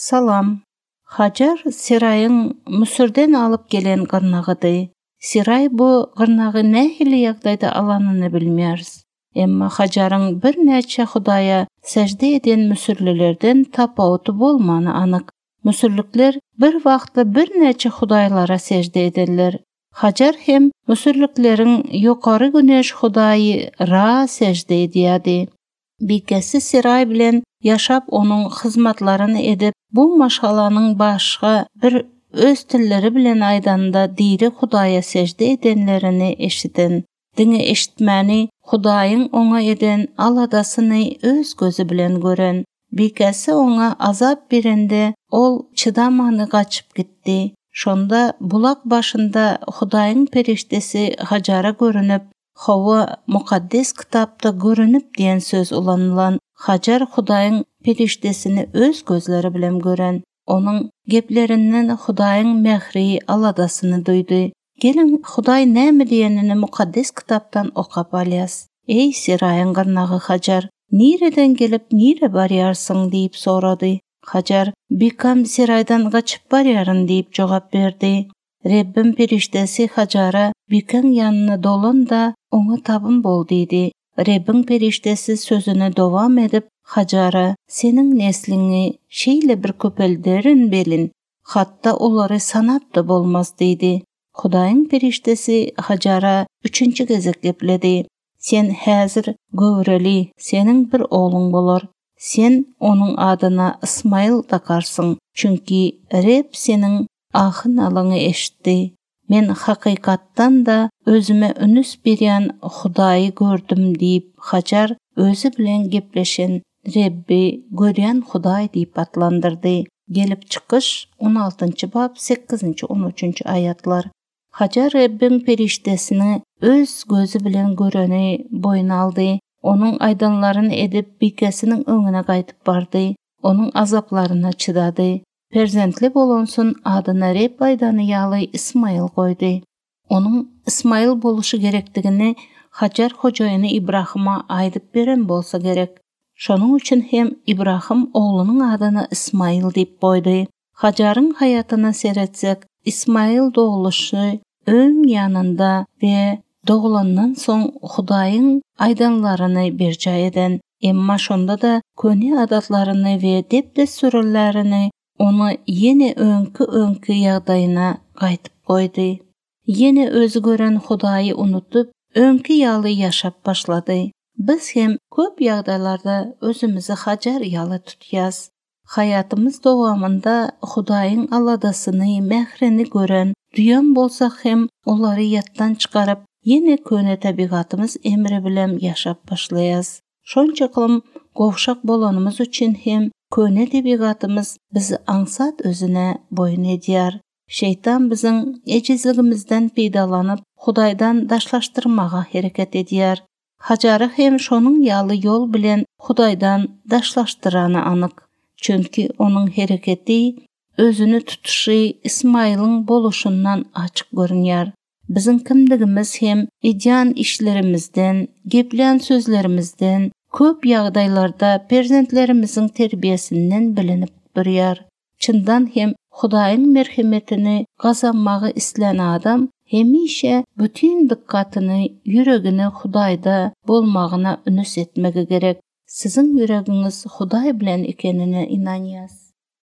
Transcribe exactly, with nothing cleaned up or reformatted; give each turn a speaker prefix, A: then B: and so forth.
A: Salam. Hajar Siray'ın Mısır'dan alıp gelen gırnağıdı. Siray bu gırnağı nähili ýagdaýda alanyny bilmeýäris. Emma Hajar'ın bir näçe Hudaya secde eden Müsürlilerden tapawuty bolmany anyk. Müsürlükler bir wagtda bir näçe Hudaýlara secde edenler. Hajar hem Müsürlükleriň ýokary güneş Hudaýy Ra secde edýärdi. Bikesi Siray bilen ýaşap onuň hyzmatlaryny edip, bu maşgalanyň başga bir öz tilleri bilen aýdanda diri Hudaýa secde edenlerini eşiden. Diňe eşitmäni Hudaýyň oňa eden aladasyny öz gözü bilen gören. Bikesi oňa azap berende ol çydamany gaçyp gitdi. Şonda bulak başynda Hudaýyň perişdesi Hajara görünüp, Hawa mukaddes kitapda görünüp diýen söz ulanylan. Hajar Hudaýyň perişdesini öz gözleri bilen gören. Onuň geplerinden Hudaýyň mehri aladasyny duydy. Gelin Hudaý näme diýenini mukaddes kitapdan okap alýas. Ey Siraýyň gırnağı Hajar, nireden gelip nire barýarsyň diýip sorady. Hajar, bikam Siraýdan gaçyp barýaryn diýip jogap berdi. Rebbim perişdesi Hajara bikaň ýanyna dolan da oňa tabyn bol diýdi. Rebbin perişdesi sözüne dowam edip Hajara, seniň nesliňi şeýle bir köpelderin belin, hatda olary sanap da bolmaz diýdi. Hudaýyň perişdesi Hajara üçünçi gezek gepledi. Sen häzir göwreli, seniň bir ogluň bolar. Sen onuň adyna Ismail takarsyň. Çünki Reb seniň ahyn alyňy eşitdi. Men hakykatdan da özüme ünüs berýän Hudaýy gördüm diýip Hajar özü bilen gepleşen Rebbi görýän Hudaý diýip atlandyrdy. Gelip çykyş on altynçy bab sekizinçi on üçünçi aýatlar. Hajar Rebbin perişdesini öz gözü bilen göreni boyuna aldy. Onuň aýdanlaryny edip bikesiniň öňüne gaýtyp bardy. Onuň azaplaryna çydady. Perzentli bolonsun adyna Reb aýdany ýaly Ismail goýdy. Onuň Ismail boluşy gerekdigini Hajar hojaýyny Ibrahima aýdyp beren bolsa gerek. Şonuň üçin hem Ibrahim oglunyň adyny Ismail diýip goýdy. Hajaryň hayatyna seretsek, Ismail doğuluşy öň ýanynda we doğulandan soň Hudaýyň aýdanlaryny berjä eden, emma şonda da köni adatlaryny we depde sürelerini onu yeni öňkü öňkü ýagdaýyna gaýtyp goýdy. Yeni özü gören Hudaýy unutup, öňkü ýaly ýaşap başlady. Biz hem köp ýagdaýlarda özümizi Hajar ýaly tutýas. Hayatımız dowamında Hudaýyň aladasyny, mehrini gören, duýan bolsak hem olary ýatdan çykaryp, yine köne tabigatymız emri bilen ýaşap başlaýas. Şonçaklym gowşak bolanymyz üçin hem köne tabigatymız bizi aňsat özüne boyun edýär. Şeytan biziň ejizligimizden peýdalanyp, Hudaýdan daşlaşdyrmaga hereket edýär. Hajary hem şonuň ýaly ýol bilen Hudaýdan daşlaşdyrany anyk. Çünki onuň hereketi, özünü tutuşy Ismail'ın boluşundan açık görünýär. Bizim kimdigimiz hem edýän işlerimizden, geplän sözlerimizden, köp ýagdaýlarda perzentlerimiziň terbiýesinden bilinip durýar. Çyndan hem Hudaýyň merhemetini gazanmagy islen adam hemişe bütün dikkatyny, yüregini Hudaýda bolmagyna ünüs etmegi gerek. Sizin yüregiňiz Hudaý bilen ekenine inanýas.